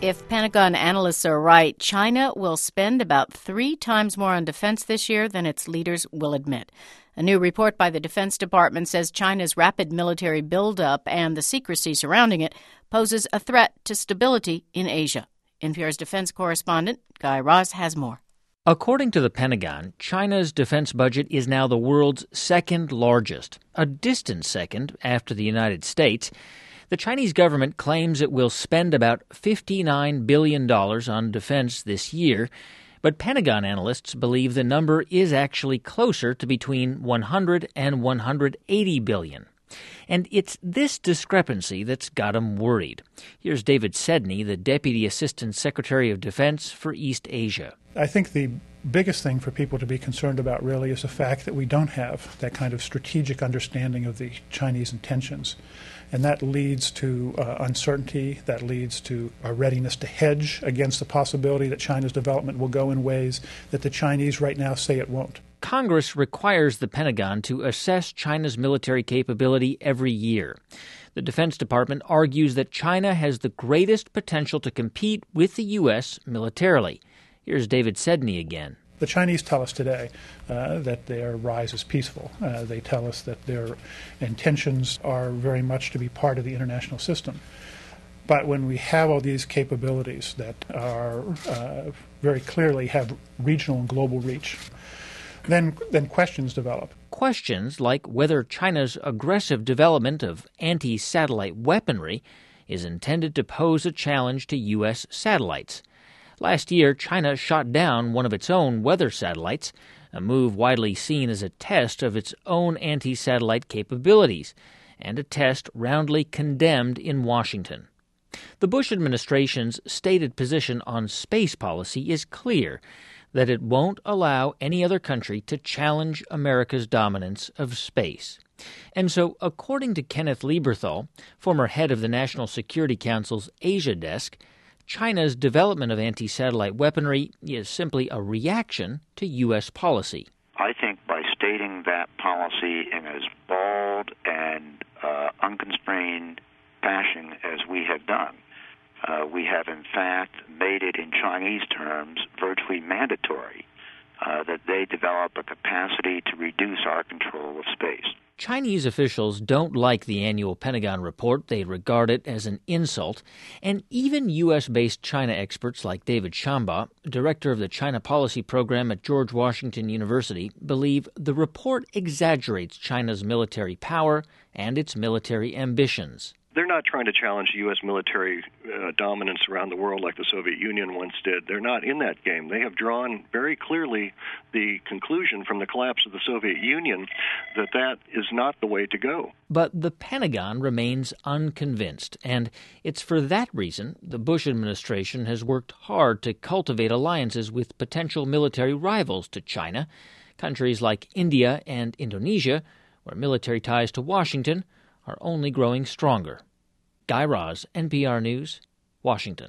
If Pentagon analysts are right, China will spend about 3 times more on defense this year than its leaders will admit. A new report by the Defense Department says China's rapid military buildup and the secrecy surrounding it poses a threat to stability in Asia. NPR's defense correspondent, Guy Raz, has more. According to the Pentagon, China's defense budget is now the world's second largest, a distant second after the United States. The Chinese government claims it will spend about $59 billion on defense this year, but Pentagon analysts believe the number is actually closer to between $100 and $180 billion. And it's this discrepancy that's got them worried. Here's David Sedney, the Deputy Assistant Secretary of Defense for East Asia. I think the biggest thing for people to be concerned about really is the fact that we don't have that kind of strategic understanding of the Chinese intentions. And that leads to uncertainty, that leads to a readiness to hedge against the possibility that China's development will go in ways that the Chinese right now say it won't. Congress requires the Pentagon to assess China's military capability every year. The Defense Department argues that China has the greatest potential to compete with the U.S. militarily. Here's David Sedney again. The Chinese tell us today that their rise is peaceful. They tell us that their intentions are very much to be part of the international system. But when we have all these capabilities that are very clearly have regional and global reach, then questions develop. Questions like whether China's aggressive development of anti-satellite weaponry is intended to pose a challenge to U.S. satellites. Last year, China shot down one of its own weather satellites, a move widely seen as a test of its own anti-satellite capabilities, and a test roundly condemned in Washington. The Bush administration's stated position on space policy is clear, that it won't allow any other country to challenge America's dominance of space. And so, according to Kenneth Lieberthal, former head of the National Security Council's Asia desk, China's development of anti-satellite weaponry is simply a reaction to U.S. policy. I think by stating that policy in as bold and unconstrained fashion as we have done, we have in fact made it in Chinese terms virtually mandatory that they develop a capacity to reduce our control of space. Chinese officials don't like the annual Pentagon report. They regard it as an insult. And even U.S.-based China experts like David Shambaugh, director of the China Policy Program at George Washington University, believe the report exaggerates China's military power and its military ambitions. They're not trying to challenge U.S. military dominance around the world like the Soviet Union once did. They're not in that game. They have drawn very clearly the conclusion from the collapse of the Soviet Union that that is not the way to go. But the Pentagon remains unconvinced, and it's for that reason the Bush administration has worked hard to cultivate alliances with potential military rivals to China, countries like India and Indonesia, where military ties to Washington are only growing stronger. Guy Raz, NPR News, Washington.